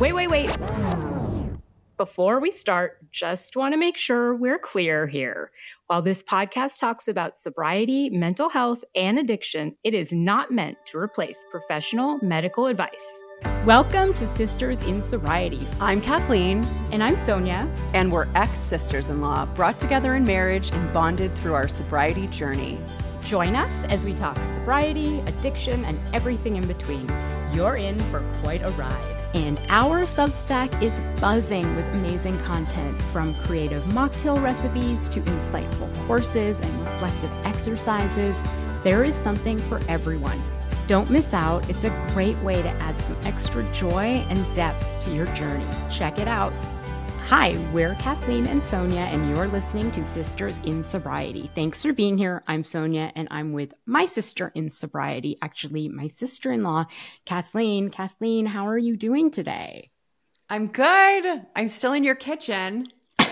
Wait. Before we start, just want to make sure we're clear here. While this podcast talks about sobriety, mental health, and addiction, it is not meant to replace professional medical advice. Welcome to Sisters in Sobriety. I'm Kathleen. And I'm Sonia. And we're ex-sisters-in-law, brought together in marriage and bonded through our sobriety journey. Join us as we talk sobriety, addiction, and everything in between. You're in for quite a ride. And our Substack is buzzing with amazing content, from creative mocktail recipes to insightful courses and reflective exercises. There is something for everyone. Don't miss out. It's a great way to add some extra joy and depth to your journey. Check it out. Hi, we're Kathleen and Sonia, and you're listening to Sisters in Sobriety. Thanks for being here. I'm Sonia, and I'm with my sister in sobriety, actually my sister-in-law, Kathleen. Kathleen, how are you doing today? I'm good. I'm still in your kitchen.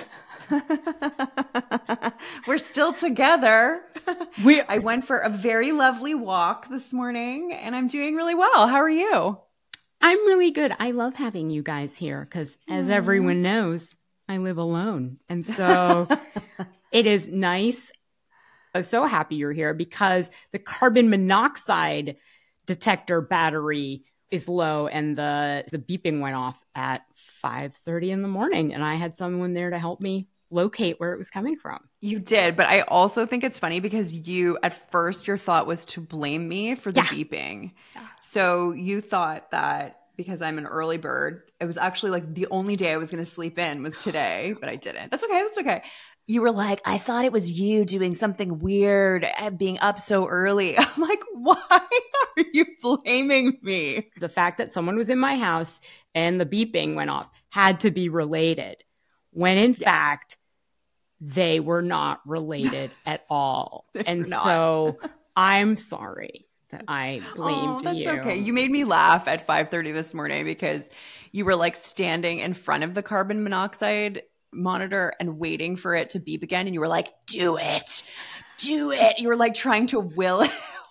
We're still together. I went for a very lovely walk this morning, and I'm doing really well. How are you? I'm really good. I love having you guys here because, as everyone knows, I live alone. And so it is nice. I'm so happy you're here because the carbon monoxide detector battery is low and the beeping went off at 5:30 in the morning. And I had someone there to help me locate where it was coming from. You did, but I also think it's funny because at first your thought was to blame me for the beeping. Yeah. So you thought that because I'm an early bird, it was actually like the only day I was going to sleep in was today, but I didn't. That's okay. You were like, I thought it was you doing something weird and being up so early. I'm like, why are you blaming me? The fact that someone was in my house and the beeping went off had to be related, when in fact, they were not related at all. And so I'm sorry that I blamed you. That's okay. You made me laugh at 5:30 this morning because you were like standing in front of the carbon monoxide monitor and waiting for it to beep again. And you were like, do it. You were like trying to will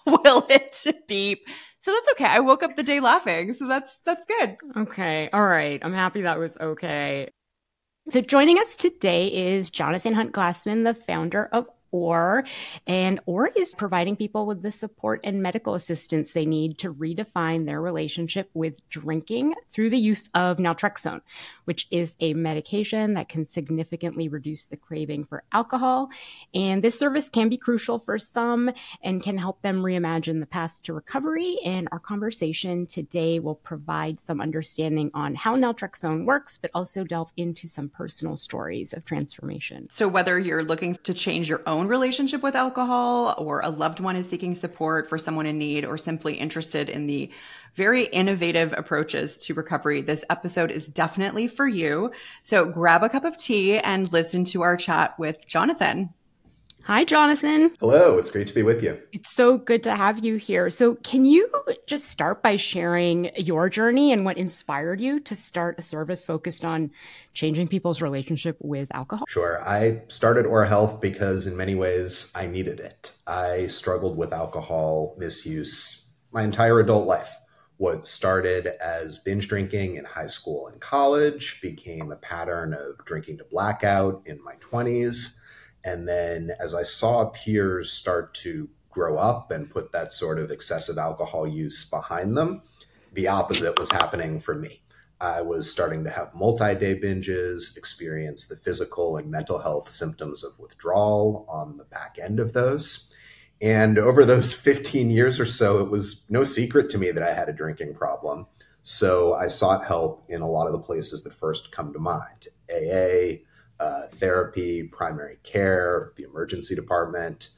it to beep. So that's okay. I woke up the day laughing. So that's good. Okay. All right. I'm happy that was okay. So joining us today is Jonathan Hunt Glassman, the founder of OAR. And OAR is providing people with the support and medical assistance they need to redefine their relationship with drinking through the use of naltrexone, which is a medication that can significantly reduce the craving for alcohol. And this service can be crucial for some and can help them reimagine the path to recovery. And our conversation today will provide some understanding on how naltrexone works, but also delve into some personal stories of transformation. So whether you're looking to change your own relationship with alcohol, or a loved one is seeking support for someone in need, or simply interested in the very innovative approaches to recovery, this episode is definitely for you. So grab a cup of tea and listen to our chat with Jonathan. Hi, Jonathan. Hello. It's great to be with you. It's so good to have you here. So can you just start by sharing your journey and what inspired you to start a service focused on changing people's relationship with alcohol? Sure. I started OAR Health because in many ways I needed it. I struggled with alcohol misuse my entire adult life. What started as binge drinking in high school and college became a pattern of drinking to blackout in my 20s. And then as I saw peers start to grow up and put that sort of excessive alcohol use behind them, the opposite was happening for me. I was starting to have multi-day binges, experience the physical and mental health symptoms of withdrawal on the back end of those. And over those 15 years or so, it was no secret to me that I had a drinking problem. So I sought help in a lot of the places that first come to mind: AA, therapy, primary care, the emergency department,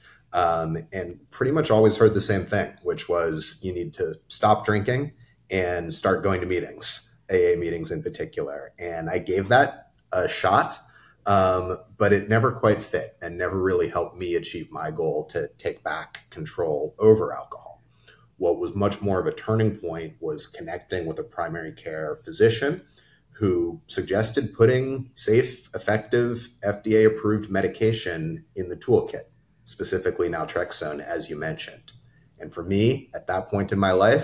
and pretty much always heard the same thing, which was you need to stop drinking and start going to meetings, AA meetings in particular. And I gave that a shot, but it never quite fit and never really helped me achieve my goal to take back control over alcohol. What was much more of a turning point was connecting with a primary care physician who suggested putting safe, effective, FDA-approved medication in the toolkit, specifically naltrexone, as you mentioned. And for me, at that point in my life,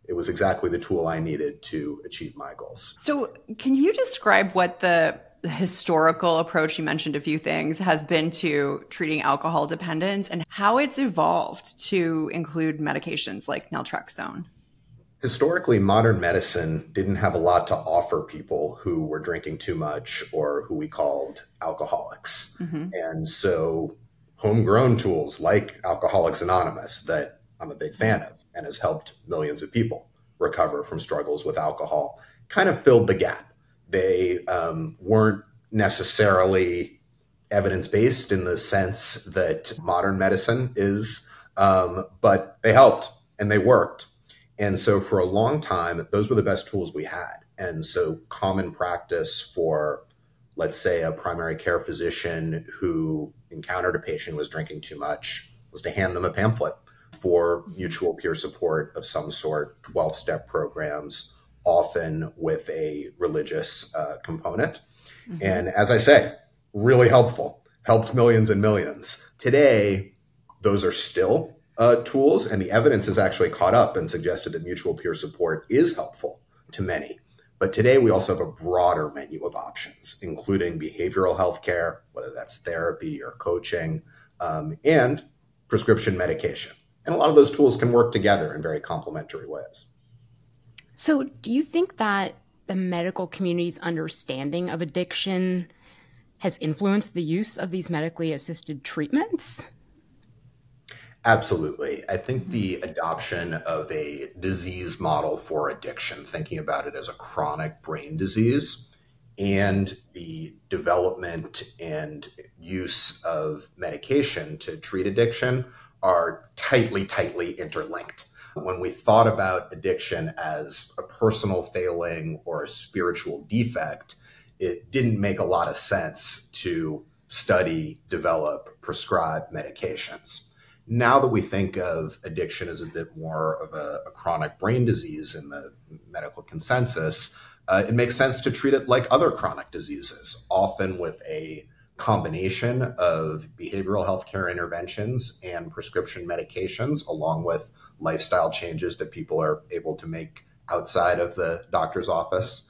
It was exactly the tool I needed to achieve my goals. So can you describe what the historical approach, you mentioned a few things, has been to treating alcohol dependence and how it's evolved to include medications like naltrexone? Historically, modern medicine didn't have a lot to offer people who were drinking too much or who we called alcoholics. Mm-hmm. And so homegrown tools like Alcoholics Anonymous, that I'm a big fan of and has helped millions of people recover from struggles with alcohol, kind of filled the gap. They weren't necessarily evidence-based in the sense that modern medicine is, but they helped and they worked. And so for a long time, those were the best tools we had. And so common practice for, let's say, a primary care physician who encountered a patient who was drinking too much was to hand them a pamphlet for mutual peer support of some sort, 12-step programs, often with a religious component. Mm-hmm. And as I say, really helpful, helped millions and millions. Today, those are still tools, and the evidence has actually caught up and suggested that mutual peer support is helpful to many. But today we also have a broader menu of options, including behavioral health care, whether that's therapy or coaching, and prescription medication. And a lot of those tools can work together in very complementary ways. So do you think that the medical community's understanding of addiction has influenced the use of these medically assisted treatments? Absolutely. I think the adoption of a disease model for addiction, thinking about it as a chronic brain disease, and the development and use of medication to treat addiction are tightly interlinked. When we thought about addiction as a personal failing or a spiritual defect, it didn't make a lot of sense to study, develop, prescribe medications. Now that we think of addiction as a bit more of a chronic brain disease in the medical consensus, it makes sense to treat it like other chronic diseases, often with a combination of behavioral healthcare interventions and prescription medications, along with lifestyle changes that people are able to make outside of the doctor's office.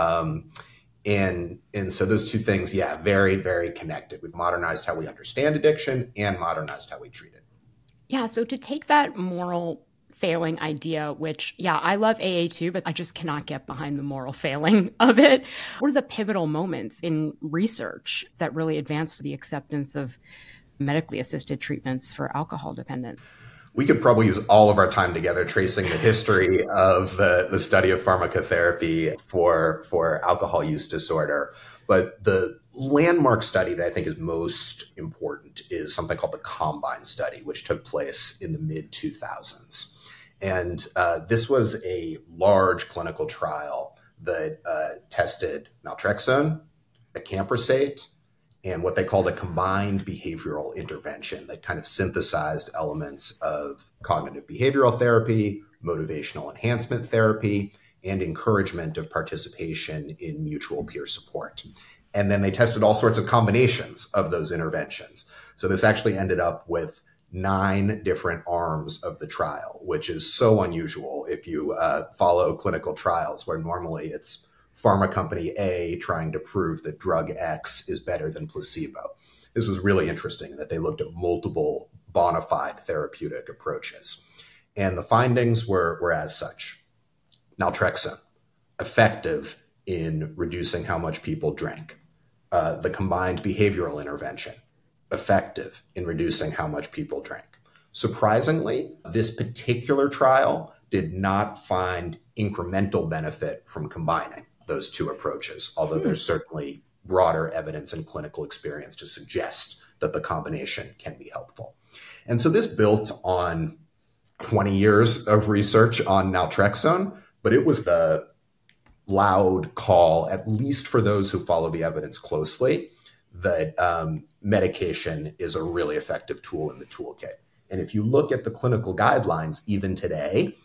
And so those two things, very, very connected. We've modernized how we understand addiction and modernized how we treat it. Yeah, so to take that moral failing idea, which, I love AA too, but I just cannot get behind the moral failing of it. What are the pivotal moments in research that really advanced the acceptance of medically assisted treatments for alcohol dependence? We could probably use all of our time together tracing the history of the study of pharmacotherapy for alcohol use disorder. But the landmark study that I think is most important is something called the Combine study, which took place in the mid-2000s. And this was a large clinical trial that tested naltrexone, acamprosate, and what they called a combined behavioral intervention that kind of synthesized elements of cognitive behavioral therapy, motivational enhancement therapy, and encouragement of participation in mutual peer support. And then they tested all sorts of combinations of those interventions. So this actually ended up with 9 different arms of the trial, which is so unusual if you follow clinical trials, where normally it's pharma company A trying to prove that drug X is better than placebo. This was really interesting in that they looked at multiple bona fide therapeutic approaches. And the findings were as such. Naltrexone, effective in reducing how much people drank. The combined behavioral intervention, effective in reducing how much people drank. Surprisingly, this particular trial did not find incremental benefit from combining those two approaches, although there's certainly broader evidence and clinical experience to suggest that the combination can be helpful. And so this built on 20 years of research on naltrexone, but it was the loud call, at least for those who follow the evidence closely, that medication is a really effective tool in the toolkit. And if you look at the clinical guidelines, even today,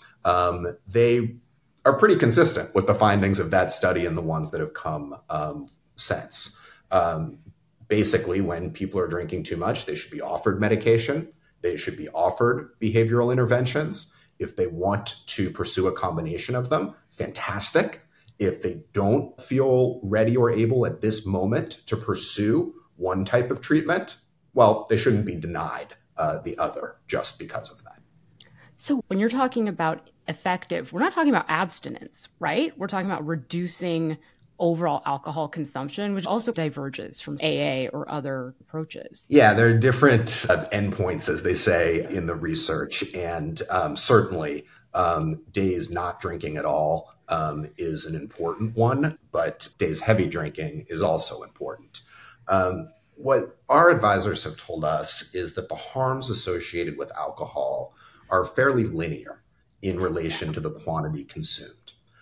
they are pretty consistent with the findings of that study and the ones that have come since. Basically, when people are drinking too much, they should be offered medication. They should be offered behavioral interventions. If they want to pursue a combination of them, fantastic. If they don't feel ready or able at this moment to pursue one type of treatment, well, they shouldn't be denied the other just because of that. So when you're talking about effective, we're not talking about abstinence, right? We're talking about reducing overall alcohol consumption, which also diverges from AA or other approaches. Yeah, there are different endpoints, as they say in the research. And certainly days not drinking at all is an important one, but days heavy drinking is also important. What our advisors have told us is that the harms associated with alcohol are fairly linear in relation to the quantity consumed.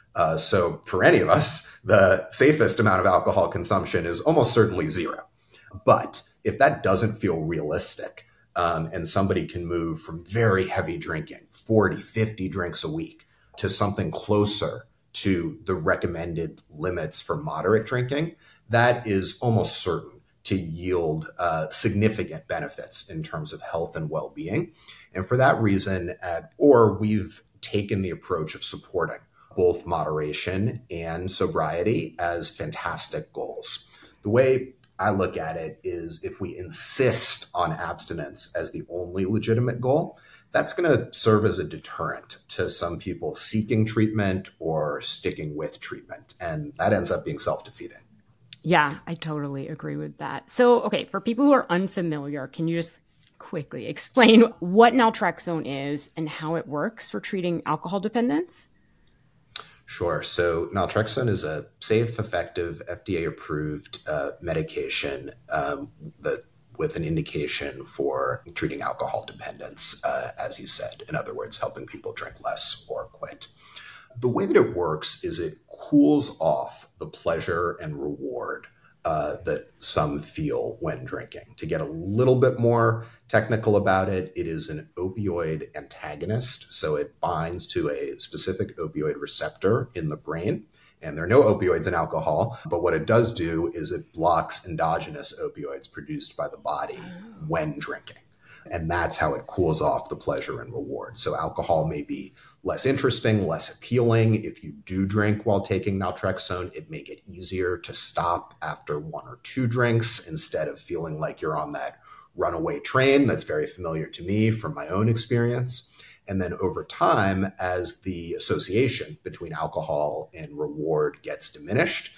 So for any of us, the safest amount of alcohol consumption is almost certainly zero. But if that doesn't feel realistic, and somebody can move from very heavy drinking, 40, 50 drinks a week, to something closer to the recommended limits for moderate drinking, that is almost certain to yield significant benefits in terms of health and well-being. And for that reason, at OR, we've taken the approach of supporting both moderation and sobriety as fantastic goals. The way I look at it is if we insist on abstinence as the only legitimate goal, that's going to serve as a deterrent to some people seeking treatment or sticking with treatment. And that ends up being self-defeating. Yeah, I totally agree with that. So, okay, for people who are unfamiliar, can you just quickly explain what naltrexone is and how it works for treating alcohol dependence? Sure. So naltrexone is a safe, effective, FDA-approved medication with an indication for treating alcohol dependence, as you said. In other words, helping people drink less or quit. The way that it works is it cools off the pleasure and reward that some feel when drinking. To get a little bit more technical about it, it is an opioid antagonist. So it binds to a specific opioid receptor in the brain. And there are no opioids in alcohol, but what it does do is it blocks endogenous opioids produced by the body when drinking. And that's how it cools off the pleasure and reward. So alcohol may be less interesting, less appealing. If you do drink while taking naltrexone, it may get easier to stop after one or two drinks instead of feeling like you're on that runaway train. That's very familiar to me from my own experience. And then over time, as the association between alcohol and reward gets diminished,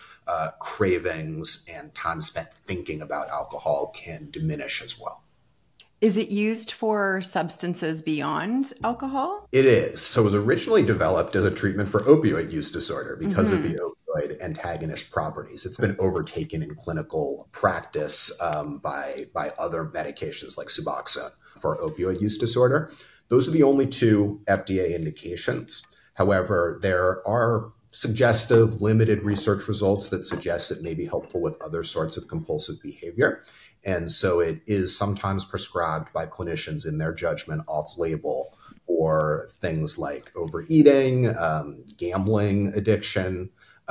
cravings and time spent thinking about alcohol can diminish as well. Is it used for substances beyond alcohol? It is. So it was originally developed as a treatment for opioid use disorder because of the opioid antagonist properties. It's been overtaken in clinical practice by other medications like Suboxone for opioid use disorder. Those are the only two FDA indications. However, there are suggestive limited research results that suggest it may be helpful with other sorts of compulsive behavior. And so it is sometimes prescribed by clinicians in their judgment off-label for things like overeating, gambling addiction.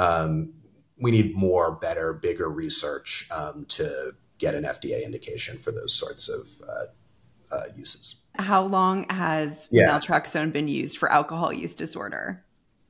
We need more, better, bigger research to get an FDA indication for those sorts of uses. How long has naltrexone been used for alcohol use disorder?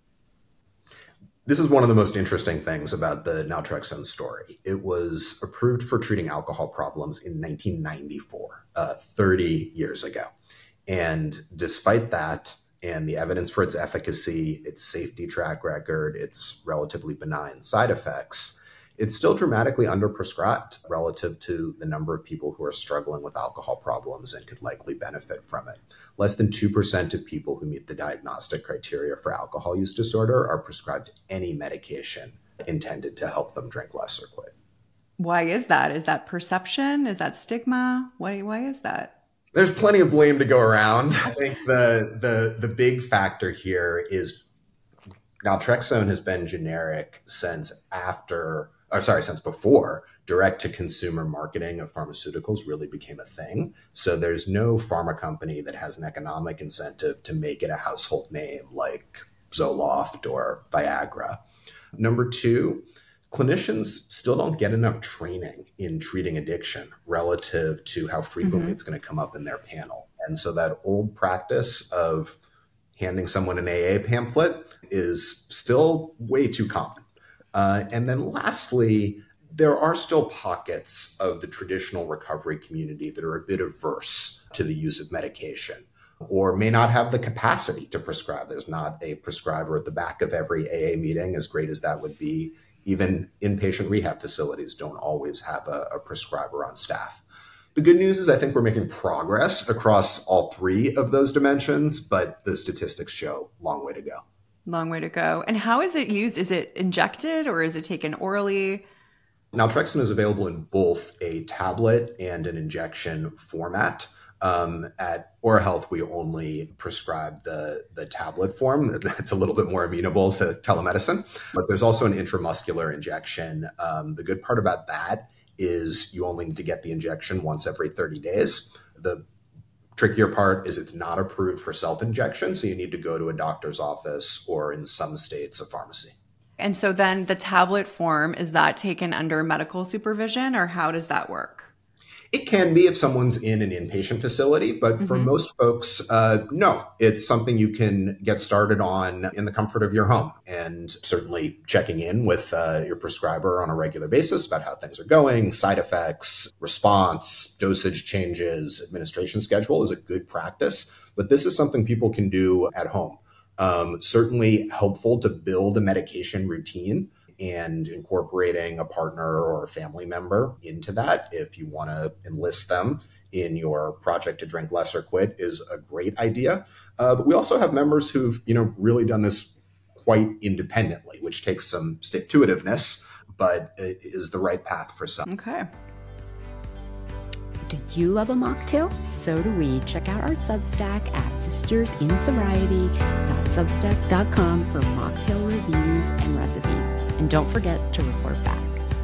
This is one of the most interesting things about the naltrexone story. It was approved for treating alcohol problems in 1994, 30 years ago. And despite that, and the evidence for its efficacy, its safety track record, its relatively benign side effects, it's still dramatically underprescribed relative to the number of people who are struggling with alcohol problems and could likely benefit from it. Less than 2% of people who meet the diagnostic criteria for alcohol use disorder are prescribed any medication intended to help them drink less or quit. Why is that? Is that perception? Is that stigma? Why is that? There's plenty of blame to go around. I think the big factor here is naltrexone has been generic since before direct-to-consumer marketing of pharmaceuticals really became a thing. So there's no pharma company that has an economic incentive to make it a household name like Zoloft or Viagra. Number two, clinicians still don't get enough training in treating addiction relative to how frequently it's going to come up in their panel. And so that old practice of handing someone an AA pamphlet is still way too common. And then lastly, there are still pockets of the traditional recovery community that are a bit averse to the use of medication or may not have the capacity to prescribe. There's not a prescriber at the back of every AA meeting, as great as that would be. Even inpatient rehab facilities don't always have a prescriber on staff. The good news is I think we're making progress across all three of those dimensions, but the statistics show long way to go. Long way to go. And how is it used? Is it injected or is it taken orally? Naltrexone is available in both a tablet and an injection format. At Aura Health, we only prescribe the tablet form. It's a little bit more amenable to telemedicine, but there's also an intramuscular injection. The good part about that is you only need to get the injection once every 30 days. The trickier part is it's not approved for self-injection, so you need to go to a doctor's office or in some states, a pharmacy. And so then the tablet form, is that taken under medical supervision or how does that work? It can be if someone's in an inpatient facility, but for most folks, no. It's something you can get started on in the comfort of your home, and certainly checking in with your prescriber on a regular basis about how things are going, side effects, response, dosage changes, administration schedule is a good practice, but this is something people can do at home. Certainly helpful to build a medication routine and incorporating a partner or a family member into that if you want to enlist them in your Project to Drink Less or Quit is a great idea. But we also have members who've really done this quite independently, which takes some stick-to-itiveness, but it is the right path for some. Okay. Do you love a mocktail? So do we. Check out our Substack at sistersinsobriety.substack.com for mocktail reviews and recipes. And don't forget to report back.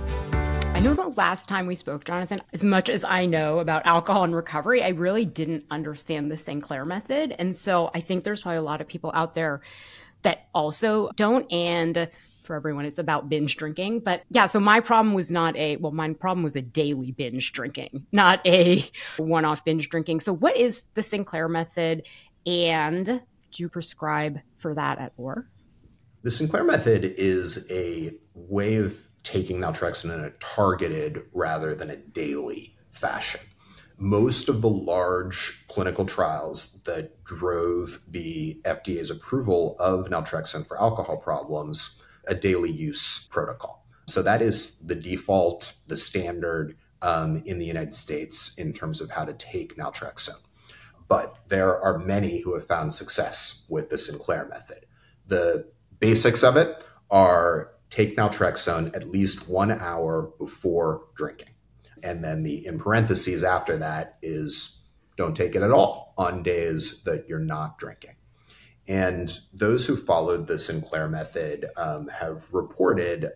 I know the last time we spoke, Jonathan, as much as I know about alcohol and recovery, I really didn't understand the Sinclair method. And so I think there's probably a lot of people out there that also don't. And for everyone, it's about binge drinking. But yeah, so my problem was my problem was a daily binge drinking, not a one-off binge drinking. So what is the Sinclair method, and do you prescribe for that at Aura? The Sinclair method is a way of taking naltrexone in a targeted rather than a daily fashion. Most of the large clinical trials that drove the FDA's approval of naltrexone for alcohol problems a daily use protocol. So that is the default, the standard in the United States in terms of how to take naltrexone. But there are many who have found success with the Sinclair method. The basics of it are take naltrexone at least 1 hour before drinking. And then the in parentheses after that is don't take it at all on days that you're not drinking. And those who followed the Sinclair method have reported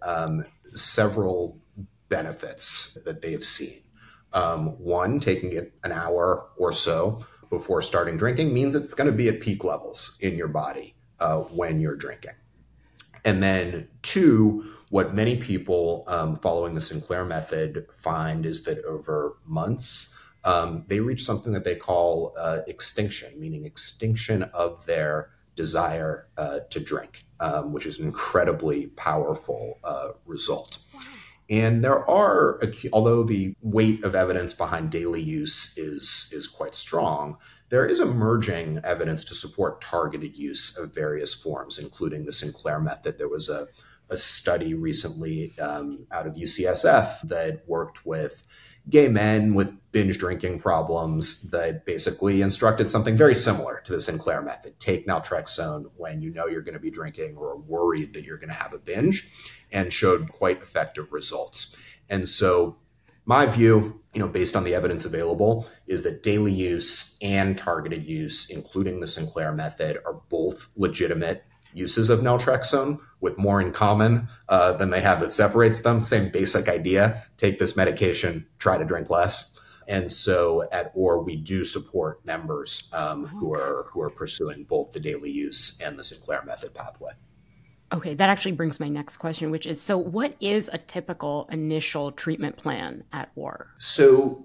several benefits that they've seen. One, taking it an hour or so before starting drinking means it's going to be at peak levels in your body when you're drinking. And then two, what many people following the Sinclair method find is that over months, they reach something that they call extinction, meaning extinction of their desire to drink, which is an incredibly powerful result. And there are, although the weight of evidence behind daily use is quite strong, there is emerging evidence to support targeted use of various forms, including the Sinclair method. There was a study recently out of UCSF that worked with gay men with binge drinking problems that basically instructed something very similar to the Sinclair method. Take naltrexone when you know you're going to be drinking or are worried that you're going to have a binge, and showed quite effective results. And so my view, based on the evidence available, is that daily use and targeted use, including the Sinclair method, are both legitimate uses of naltrexone with more in common than they have that separates them. Same basic idea, take this medication, try to drink less. And so at Aura, we do support members who are pursuing both the daily use and the Sinclair method pathway. Okay, that actually brings my next question, which is, so what is a typical initial treatment plan at Aura? So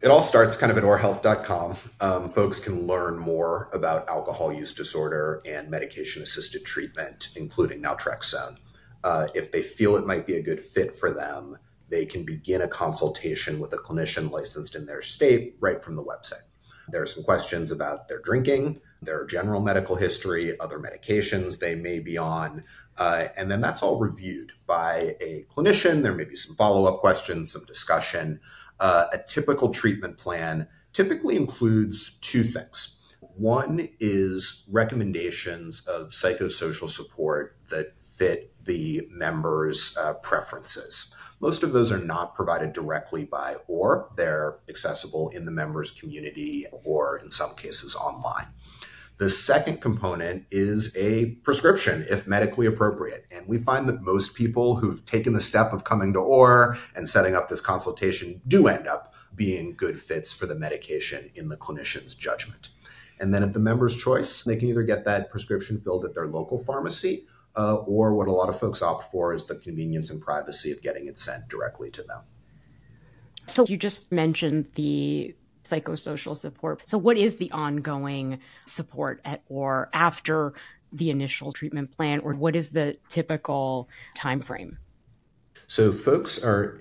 It all starts kind of at orhealth.com. Folks can learn more about alcohol use disorder and medication-assisted treatment, including naltrexone. If they feel it might be a good fit for them, they can begin a consultation with a clinician licensed in their state right from the website. There are some questions about their drinking, their general medical history, other medications they may be on, and then that's all reviewed by a clinician. There may be some follow-up questions, some discussion. A typical treatment plan typically includes two things. One is recommendations of psychosocial support that fit the members' preferences. Most of those are not provided directly by OR. They're accessible in the members' community or in some cases online. The second component is a prescription, if medically appropriate. And we find that most people who've taken the step of coming to OR and setting up this consultation do end up being good fits for the medication in the clinician's judgment. And then at the member's choice, they can either get that prescription filled at their local pharmacy, or what a lot of folks opt for is the convenience and privacy of getting it sent directly to them. So you just mentioned the psychosocial support. So what is the ongoing support at OR after the initial treatment plan, or what is the typical time frame? So folks are,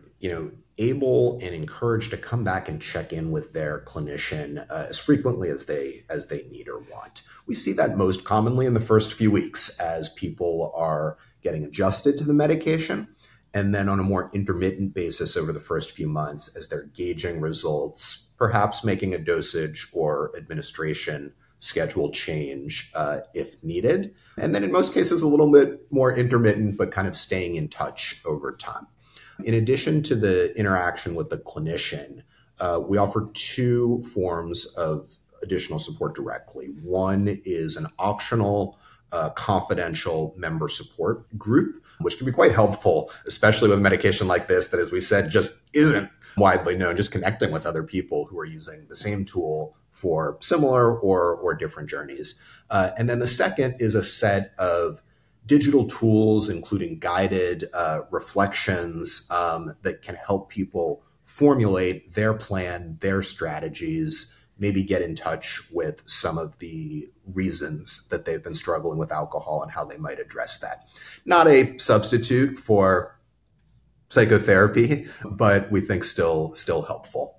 able and encouraged to come back and check in with their clinician as frequently as they need or want. We see that most commonly in the first few weeks as people are getting adjusted to the medication, and then on a more intermittent basis over the first few months as they're gauging results, perhaps making a dosage or administration schedule change if needed. And then in most cases, a little bit more intermittent, but kind of staying in touch over time. In addition to the interaction with the clinician, we offer two forms of additional support directly. One is an optional confidential member support group, which can be quite helpful, especially with a medication like this that, as we said, just isn't widely known, just connecting with other people who are using the same tool for similar or different journeys. And then the second is a set of digital tools, including guided reflections that can help people formulate their plan, their strategies, maybe get in touch with some of the reasons that they've been struggling with alcohol and how they might address that. Not a substitute for psychotherapy, but we think still helpful.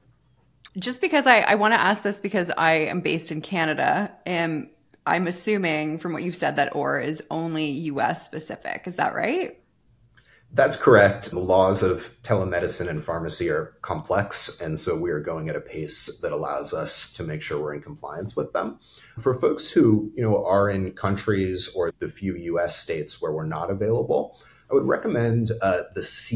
Just because I want to ask this because I am based in Canada, and I'm assuming from what you've said that OR is only US specific. Is that right? That's correct. The laws of telemedicine and pharmacy are complex, and so we are going at a pace that allows us to make sure we're in compliance with them. For folks who, are in countries or the few US states where we're not available, I would recommend the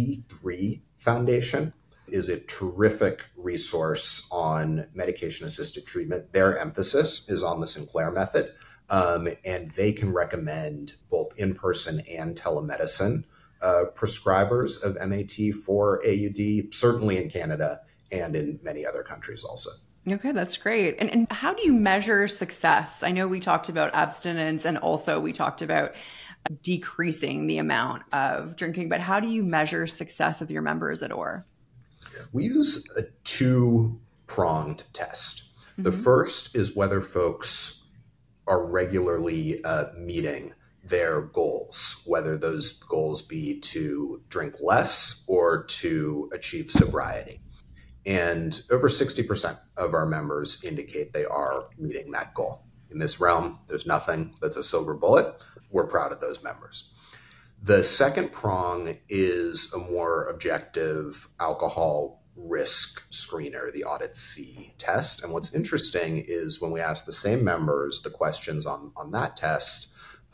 C3 Foundation is a terrific resource on medication-assisted treatment. Their emphasis is on the Sinclair method, and they can recommend both in-person and telemedicine prescribers of MAT for AUD, certainly in Canada and in many other countries also. Okay, that's great. And how do you measure success? I know we talked about abstinence and also we talked about decreasing the amount of drinking, but how do you measure success of your members at OR? We use a two-pronged test. Mm-hmm. The first is whether folks are regularly meeting their goals, whether those goals be to drink less or to achieve sobriety. And over 60% of our members indicate they are meeting that goal. In this realm, there's nothing that's a silver bullet. We're proud of those members. The second prong is a more objective alcohol risk screener, the Audit-C test. And what's interesting is when we ask the same members the questions on that test,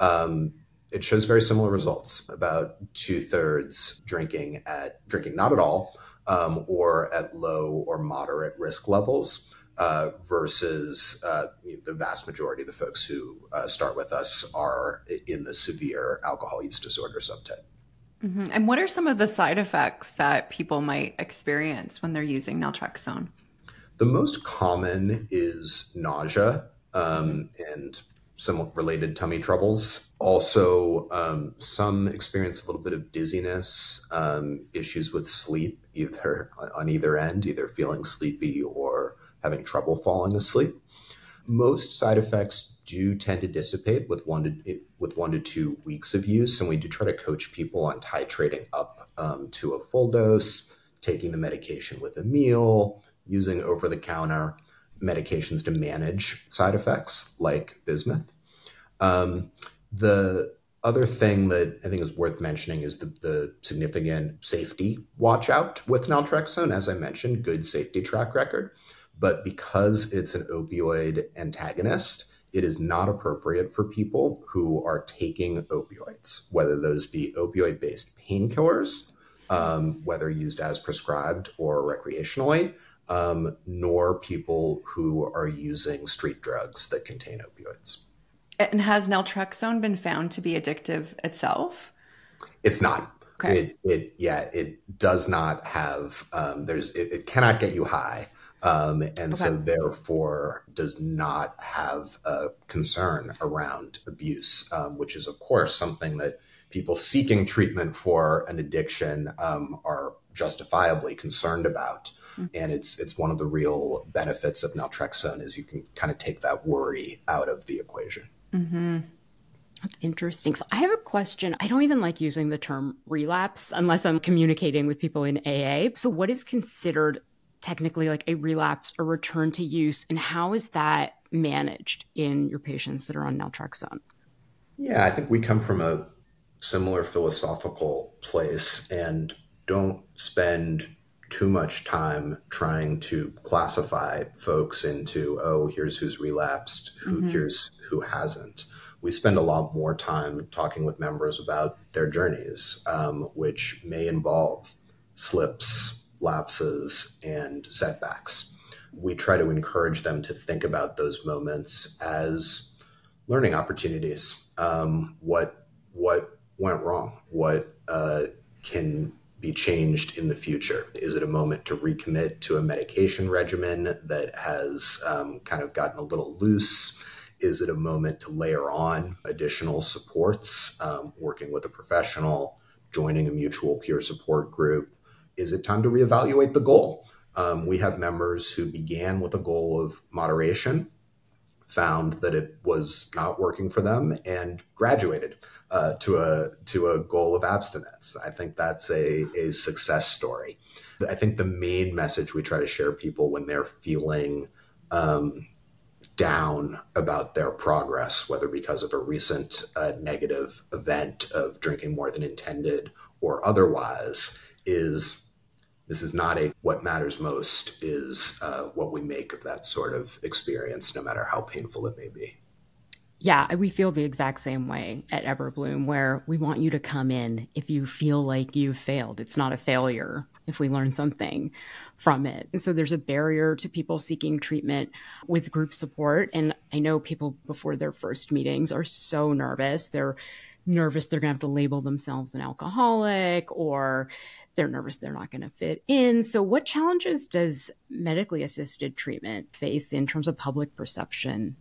it shows very similar results. About 2/3 drinking not at all, or at low or moderate risk levels, versus the vast majority of the folks who start with us are in the severe alcohol use disorder subtype. Mm-hmm. And what are some of the side effects that people might experience when they're using naltrexone? The most common is nausea, and some related tummy troubles. Also, some experience a little bit of dizziness, issues with sleep, either on either end, either feeling sleepy or having trouble falling asleep. Most side effects do tend to dissipate with 1 to 2 weeks of use, and we do try to coach people on titrating up to a full dose, taking the medication with a meal, using over-the-counter medications to manage side effects like bismuth. The other thing that I think is worth mentioning is the significant safety watch out with naltrexone. As I mentioned, good safety track record. But because it's an opioid antagonist, it is not appropriate for people who are taking opioids, whether those be opioid-based painkillers, whether used as prescribed or recreationally, nor people who are using street drugs that contain opioids. And has naltrexone been found to be addictive itself? It's not. Okay. It does not have, it cannot get you high. So therefore does not have a concern around abuse, which is of course something that people seeking treatment for an addiction are justifiably concerned about. Mm-hmm. And it's one of the real benefits of naltrexone is you can kind of take that worry out of the equation. Mm-hmm. That's interesting. So I have a question. I don't even like using the term relapse unless I'm communicating with people in AA. So what is considered technically like a relapse or return to use, and how is that managed in your patients that are on naltrexone? Yeah, I think we come from a similar philosophical place and don't spend too much time trying to classify folks into, here's who's relapsed, here's who hasn't. We spend a lot more time talking with members about their journeys, which may involve slips, lapses, and setbacks. We try to encourage them to think about those moments as learning opportunities. What went wrong? What can be changed in the future? Is it a moment to recommit to a medication regimen that has kind of gotten a little loose? Is it a moment to layer on additional supports, working with a professional, joining a mutual peer support group? Is it time to reevaluate the goal? We have members who began with a goal of moderation, found that it was not working for them, and graduated to a goal of abstinence. I think that's a success story. I think the main message we try to share people when they're feeling down about their progress, whether because of a recent negative event of drinking more than intended or otherwise, is this is not what matters most is what we make of that sort of experience, no matter how painful it may be. Yeah, we feel the exact same way at Everbloom, where we want you to come in if you feel like you've failed. It's not a failure if we learn something from it. And so there's a barrier to people seeking treatment with group support. And I know people before their first meetings are so nervous. They're nervous they're going to have to label themselves an alcoholic, or they're nervous they're not going to fit in. So what challenges does medically assisted treatment face in terms of public perception?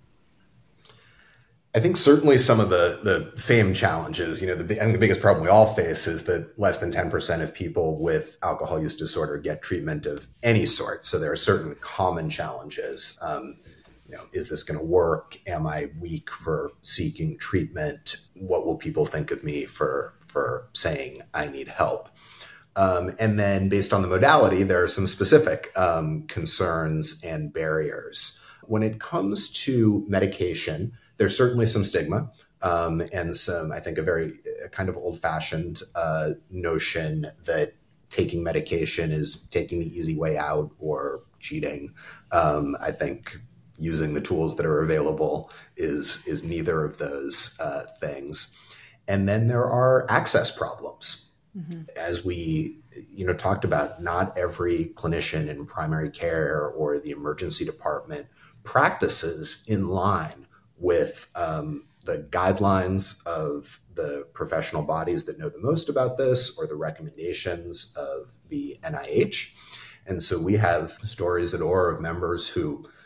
I think certainly some of the same challenges, I think the biggest problem we all face is that less than 10% of people with alcohol use disorder get treatment of any sort. So there are certain common challenges. Is this going to work? Am I weak for seeking treatment? What will people think of me for saying I need help? And then based on the modality, there are some specific concerns and barriers. When it comes to medication, there's certainly some stigma and some, I think, a kind of old-fashioned notion that taking medication is taking the easy way out or cheating. I think using the tools that are available is neither of those things. And then there are access problems. Mm-hmm. As we talked about, not every clinician in primary care or the emergency department practices in line with the guidelines of the professional bodies that know the most about this or the recommendations of the NIH. And so we have stories at OR of members who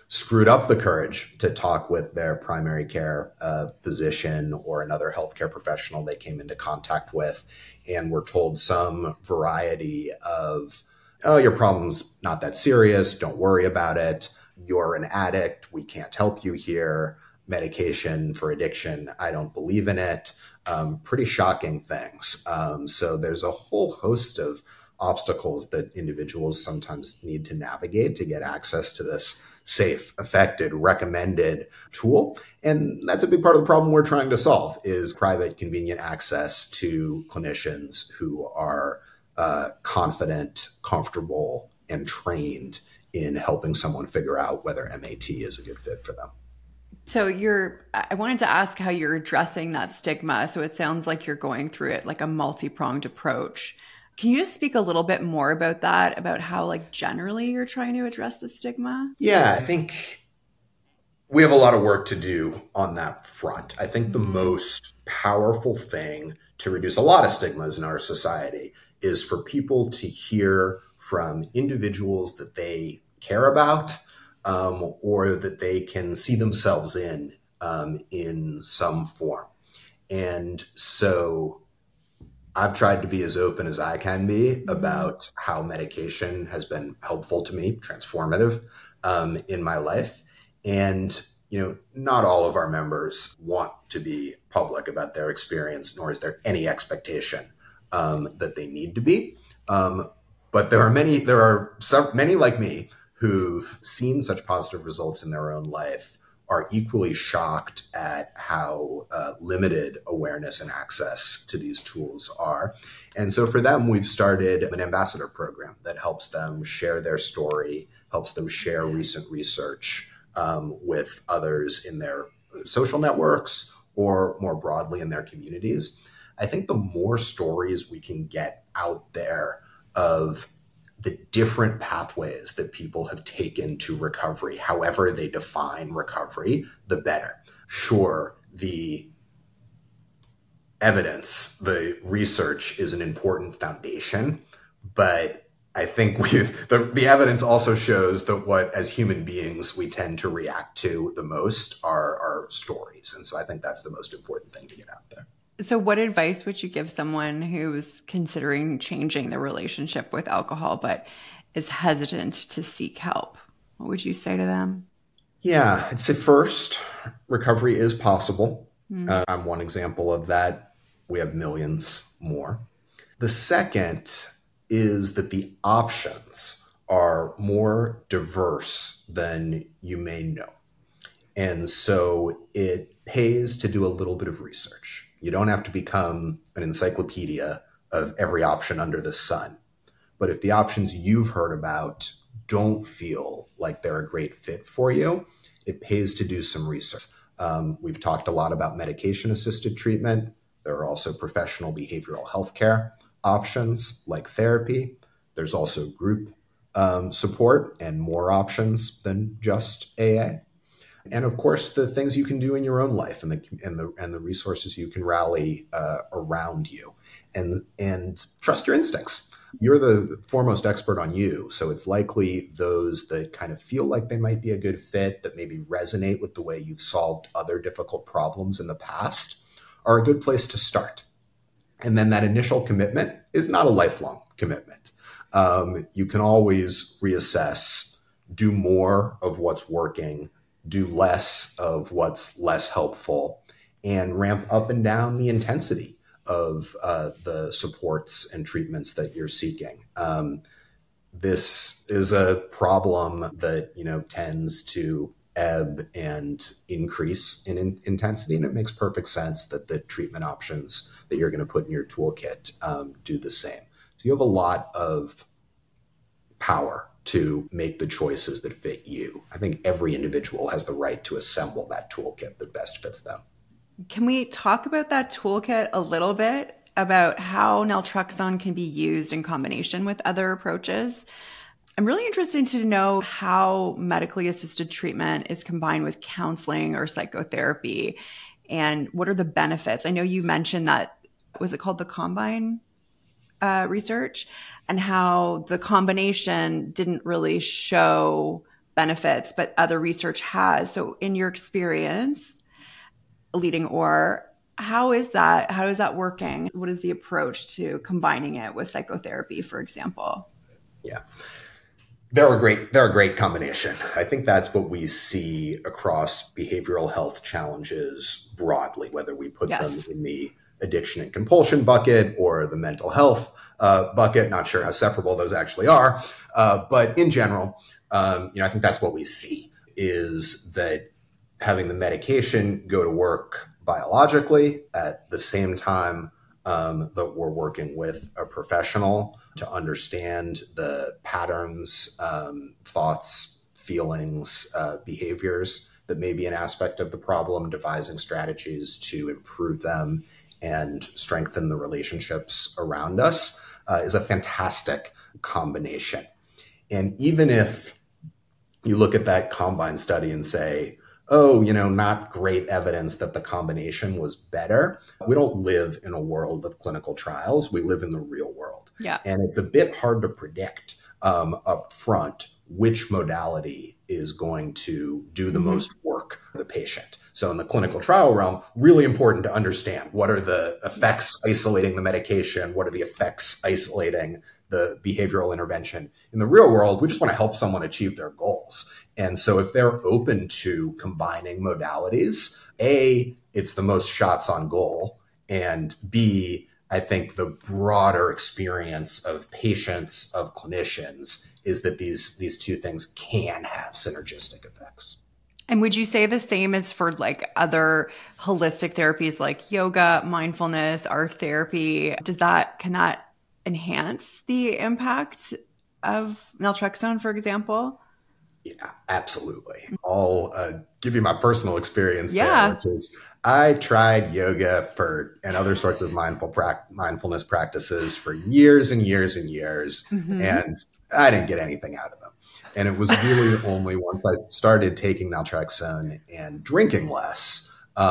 screwed up the courage to talk with their primary care physician or another healthcare professional they came into contact with and were told some variety of, oh, your problem's not that serious, don't worry about it, you're an addict, we can't help you here, medication for addiction, I don't believe in it. Pretty shocking things. So there's a whole host of obstacles that individuals sometimes need to navigate to get access to this safe, effective, recommended tool. And that's a big part of the problem we're trying to solve is private, convenient access to clinicians who are confident, comfortable, and trained in helping someone figure out whether MAT is a good fit for them. So I wanted to ask how you're addressing that stigma. So it sounds like you're going through it like a multi-pronged approach. Can you just speak a little bit more about that, about how like generally you're trying to address the stigma? Yeah, I think we have a lot of work to do on that front. I think the most powerful thing to reduce a lot of stigmas in our society is for people to hear from individuals that they care about, or that they can see themselves in some form. And so I've tried to be as open as I can be about how medication has been helpful to me, transformative in my life. And, not all of our members want to be public about their experience, nor is there any expectation that they need to be. But there are many like me who've seen such positive results in their own life are equally shocked at how limited awareness and access to these tools are. And so for them, we've started an ambassador program that helps them share their story, helps them share recent research with others in their social networks or more broadly in their communities. I think the more stories we can get out there of the different pathways that people have taken to recovery, however they define recovery, the better. Sure, the evidence, the research is an important foundation, but I think the evidence also shows that what, as human beings, we tend to react to the most are stories. And so I think that's the most important thing to get out there. So what advice would you give someone who's considering changing their relationship with alcohol, but is hesitant to seek help? What would you say to them? Yeah, I'd say first, recovery is possible. I'm one example of that. We have millions more. The second is that the options are more diverse than you may know. And so it pays to do a little bit of research. You don't have to become an encyclopedia of every option under the sun. But if the options you've heard about don't feel like they're a great fit for you, it pays to do some research. We've talked a lot about medication-assisted treatment. There are also professional behavioral health care options like therapy. There's also group support and more options than just AA. And of course, the things you can do in your own life and the resources you can rally around you, and trust your instincts. You're the foremost expert on you, so it's likely those that kind of feel like they might be a good fit, that maybe resonate with the way you've solved other difficult problems in the past, are a good place to start. And then that initial commitment is not a lifelong commitment. You can always reassess, do more of what's working, do less of what's less helpful, and ramp up and down the intensity of the supports and treatments that you're seeking. This is a problem that tends to ebb and increase in intensity, and it makes perfect sense that the treatment options that you're going to put in your toolkit do the same. So you have a lot of power to make the choices that fit you. I think every individual has the right to assemble that toolkit that best fits them. Can we talk about that toolkit a little bit, about how naltrexone can be used in combination with other approaches? I'm really interested to know how medically assisted treatment is combined with counseling or psychotherapy, and what are the benefits? I know you mentioned that, was it called the Combine research, and how the combination didn't really show benefits, but other research has. So in your experience leading OR, how is that? How is that working? What is the approach to combining it with psychotherapy, for example? Yeah. They're a great combination. I think that's what we see across behavioral health challenges broadly, whether we put them in the addiction and compulsion bucket or the mental health bucket. Not sure how separable those actually are. But in general, I think that's what we see is that having the medication go to work biologically at the same time that we're working with a professional to understand the patterns, thoughts, feelings, behaviors that may be an aspect of the problem, devising strategies to improve them and strengthen the relationships around us is a fantastic combination. And even if you look at that Combine study and say, oh, not great evidence that the combination was better. We don't live in a world of clinical trials. We live in the real world. Yeah. And it's a bit hard to predict up front which modality is going to do the most work for the patient. So in the clinical trial realm, really important to understand what are the effects isolating the medication, what are the effects isolating the behavioral intervention. In the real world, we just want to help someone achieve their goals. And so if they're open to combining modalities, A, it's the most shots on goal, and B, I think the broader experience of patients, of clinicians, is that these two things can have synergistic effects. And would you say the same is for like other holistic therapies like yoga, mindfulness, art therapy? Can that enhance the impact of naltrexone, for example? Yeah, absolutely. I'll give you my personal experience there, which is I tried yoga and other sorts of mindfulness practices for years and years and years, and I didn't get anything out of them. And it was really only once I started taking naltrexone and drinking less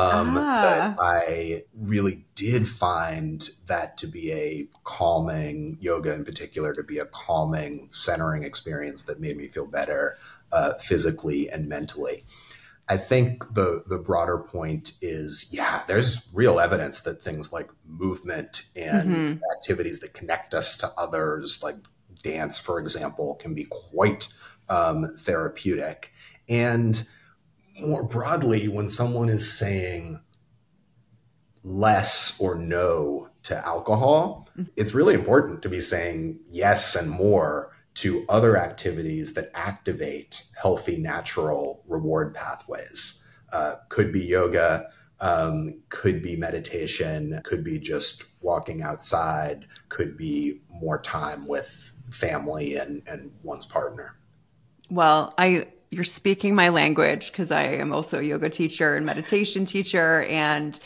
that I really did find that to be a calming, yoga in particular, to be a calming, centering experience that made me feel better physically and mentally. I think the broader point is, there's real evidence that things like movement and activities that connect us to others, like dance, for example, can be quite therapeutic. And more broadly, when someone is saying less or no to alcohol, it's really important to be saying yes and more to other activities that activate healthy, natural reward pathways. Could be yoga, could be meditation, could be just walking outside, could be more time with family and one's partner. Well, you're speaking my language because I am also a yoga teacher and meditation teacher, and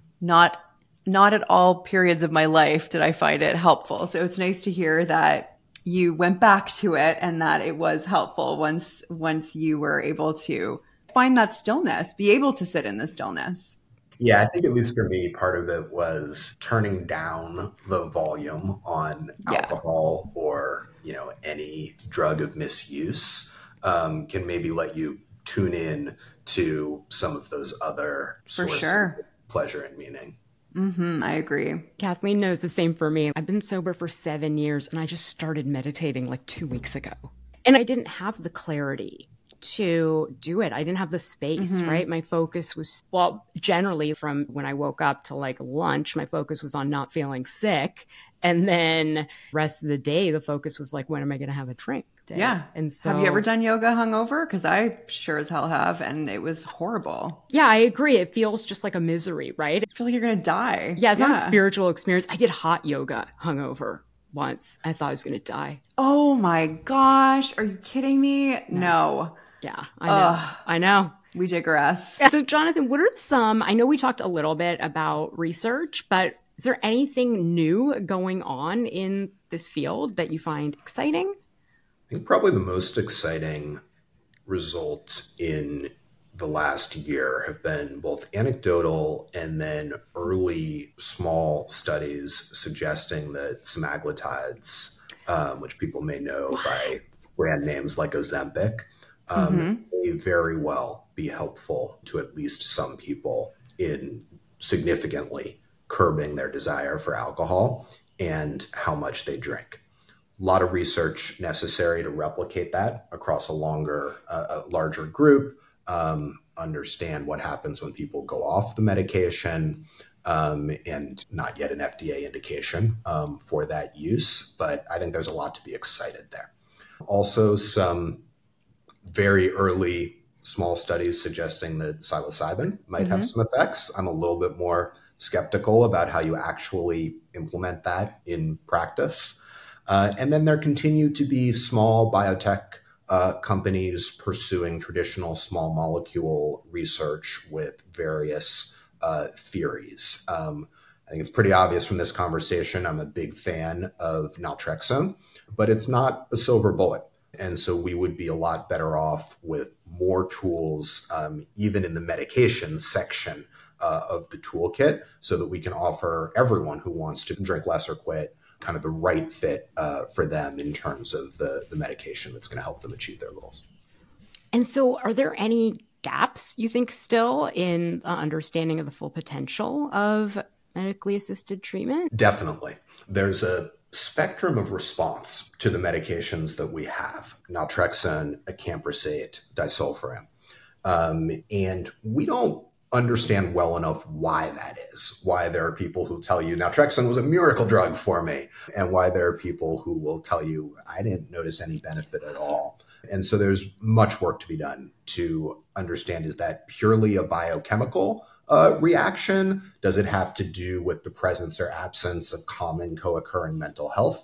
not at all periods of my life did I find it helpful. So it's nice to hear that you went back to it and that it was helpful once you were able to find that stillness, be able to sit in the stillness. Yeah, I think at least for me, part of it was turning down the volume on alcohol or, any drug of misuse can maybe let you tune in to some of those other sources of pleasure and meaning. I agree. Kathleen knows the same for me. I've been sober for 7 years and I just started meditating like 2 weeks ago. And I didn't have the clarity to do it. I didn't have the space, right? My focus was, generally from when I woke up to like lunch, my focus was on not feeling sick. And then rest of the day, the focus was like, when am I going to have a drink? Yeah. And so, have you ever done yoga hungover? Because I sure as hell have, and it was horrible. Yeah, I agree. It feels just like a misery, right? I feel like you're going to die. Yeah, it's not a spiritual experience. I did hot yoga hungover once. I thought I was going to die. Oh my gosh. Are you kidding me? No. Yeah, I know. We digress. So Jonathan, what are I know we talked a little bit about research, but is there anything new going on in this field that you find exciting? I think probably the most exciting result in the last year have been both anecdotal and then early small studies suggesting that semaglutides, which people may know by brand names like Ozempic, may very well be helpful to at least some people in significantly curbing their desire for alcohol and how much they drink. A lot of research necessary to replicate that across a larger group, understand what happens when people go off the medication, and not yet an FDA indication for that use. But I think there's a lot to be excited there. Also, some very early small studies suggesting that psilocybin might have some effects. I'm a little bit more skeptical about how you actually implement that in practice. And then there continue to be small biotech companies pursuing traditional small molecule research with various theories. I think it's pretty obvious from this conversation, I'm a big fan of naltrexone, but it's not a silver bullet. And so we would be a lot better off with more tools, even in the medication section of the toolkit, so that we can offer everyone who wants to drink less or quit kind of the right fit for them in terms of the medication that's going to help them achieve their goals. And so are there any gaps, you think, still in understanding of the full potential of medically assisted treatment? Definitely. There's a spectrum of response to the medications that we have, naltrexone, acamprosate, disulfiram. And we don't understand well enough why that is, why there are people who tell you naltrexone was a miracle drug for me, and why there are people who will tell you, I didn't notice any benefit at all. And so there's much work to be done to understand, is that purely a biochemical reaction? Does it have to do with the presence or absence of common co-occurring mental health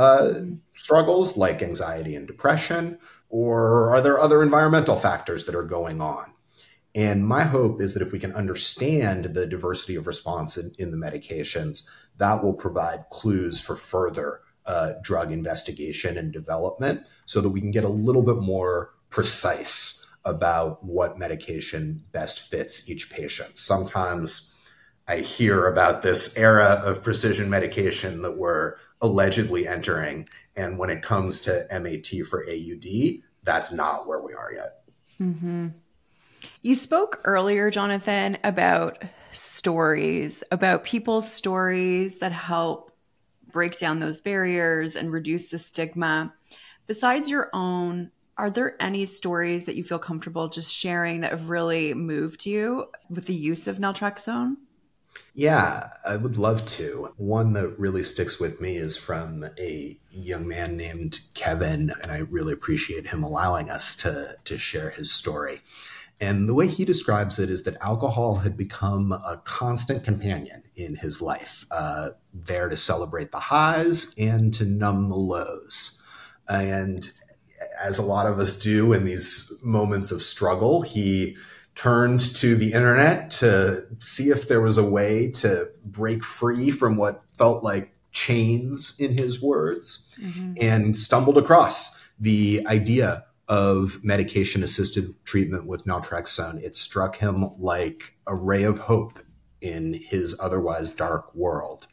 struggles like anxiety and depression? Or are there other environmental factors that are going on? And my hope is that if we can understand the diversity of response in the medications, that will provide clues for further drug investigation and development, so that we can get a little bit more precise about what medication best fits each patient. Sometimes I hear about this era of precision medication that we're allegedly entering, and when it comes to MAT for AUD, that's not where we are yet. Mm-hmm. You spoke earlier, Jonathan, about stories, about people's stories that help break down those barriers and reduce the stigma. Besides your own, are there any stories that you feel comfortable just sharing that have really moved you with the use of naltrexone? Yeah, I would love to. One that really sticks with me is from a young man named Kevin, and I really appreciate him allowing us to share his story. And the way he describes it is that alcohol had become a constant companion in his life, there to celebrate the highs and to numb the lows. And as a lot of us do in these moments of struggle, he turned to the internet to see if there was a way to break free from what felt like chains, in his words, and stumbled across the idea of medication-assisted treatment with naltrexone. It struck him like a ray of hope in his otherwise dark world.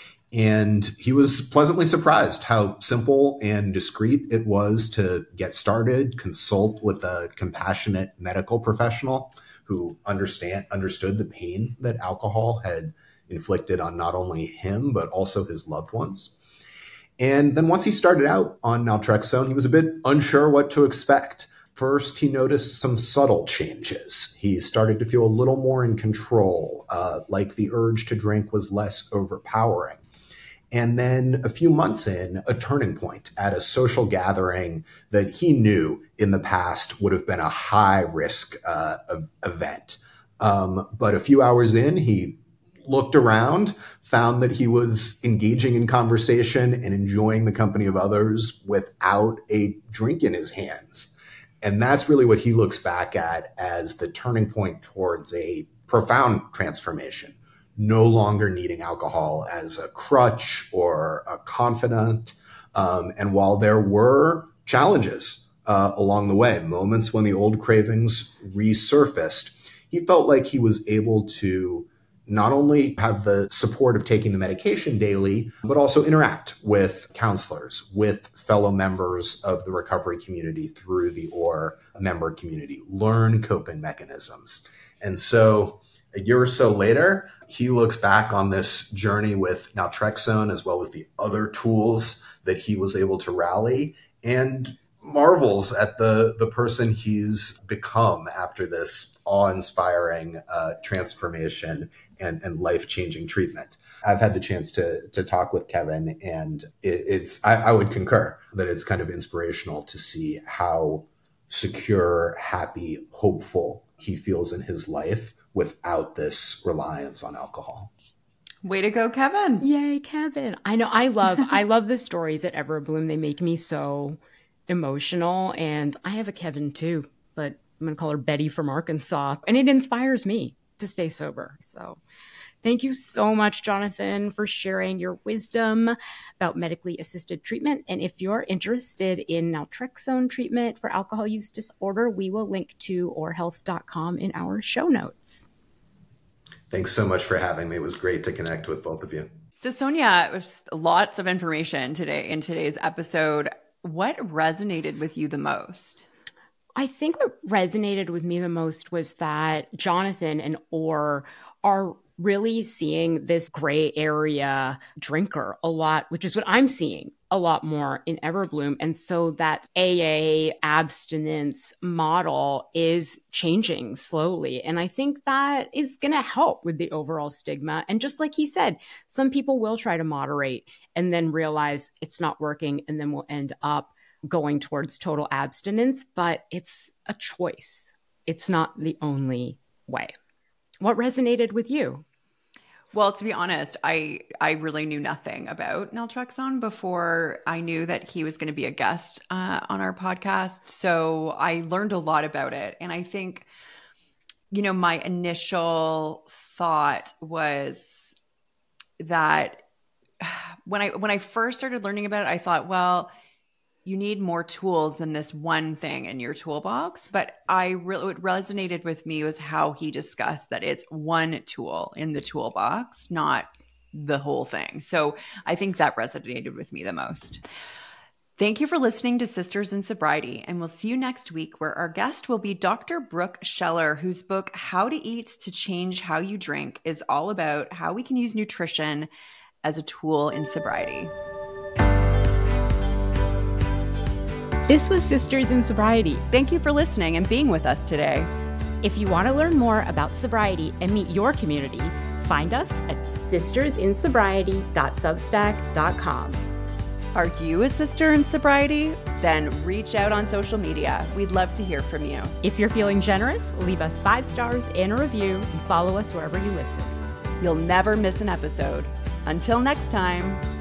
And he was pleasantly surprised how simple and discreet it was to get started, consult with a compassionate medical professional who understood the pain that alcohol had inflicted on not only him, but also his loved ones. And then once he started out on naltrexone, he was a bit unsure what to expect. First, he noticed some subtle changes. He started to feel a little more in control, like the urge to drink was less overpowering. And then a few months in, a turning point at a social gathering that he knew in the past would have been a high-risk event. But a few hours in, he looked around, found that he was engaging in conversation and enjoying the company of others without a drink in his hands. And that's really what he looks back at as the turning point towards a profound transformation. No longer needing alcohol as a crutch or a confidant. And while there were challenges along the way, moments when the old cravings resurfaced, he felt like he was able to not only have the support of taking the medication daily, but also interact with counselors, with fellow members of the recovery community through the OR member community, learn coping mechanisms. And so a year or so later, he looks back on this journey with naltrexone as well as the other tools that he was able to rally and marvels at the person he's become after this awe-inspiring transformation and life-changing treatment. I've had the chance to talk with Kevin, and I would concur that it's kind of inspirational to see how secure, happy, hopeful he feels in his life without this reliance on alcohol. Way to go, Kevin. Yay, Kevin. I know. I love the stories at Everbloom. They make me so emotional. And I have a Kevin too, but I'm going to call her Betty from Arkansas. And it inspires me to stay sober. So thank you so much, Jonathan, for sharing your wisdom about medically assisted treatment. And if you're interested in naltrexone treatment for alcohol use disorder, we will link to orhealth.com in our show notes. Thanks so much for having me. It was great to connect with both of you. So Sonia, there's lots of information today in today's episode. What resonated with you the most? I think what resonated with me the most was that Jonathan and OR are really seeing this gray area drinker a lot, which is what I'm seeing a lot more in Everbloom. And so that AA abstinence model is changing slowly. And I think that is going to help with the overall stigma. And just like he said, some people will try to moderate and then realize it's not working, and then we'll end up going towards total abstinence. But it's a choice. It's not the only way. What resonated with you? Well, to be honest, I really knew nothing about naltrexone before I knew that he was going to be a guest on our podcast. So I learned a lot about it. And I think, my initial thought was that when I first started learning about it, I thought, well, you need more tools than this one thing in your toolbox. But what resonated with me was how he discussed that it's one tool in the toolbox, not the whole thing. So I think that resonated with me the most. Thank you for listening to Sisters in Sobriety, and we'll see you next week, where our guest will be Dr. Brooke Scheller, whose book, How to Eat to Change How You Drink, is all about how we can use nutrition as a tool in sobriety. This was Sisters in Sobriety. Thank you for listening and being with us today. If you want to learn more about sobriety and meet your community, find us at sistersinsobriety.substack.com. Are you a sister in sobriety? Then reach out on social media. We'd love to hear from you. If you're feeling generous, leave us 5 stars and a review and follow us wherever you listen. You'll never miss an episode. Until next time.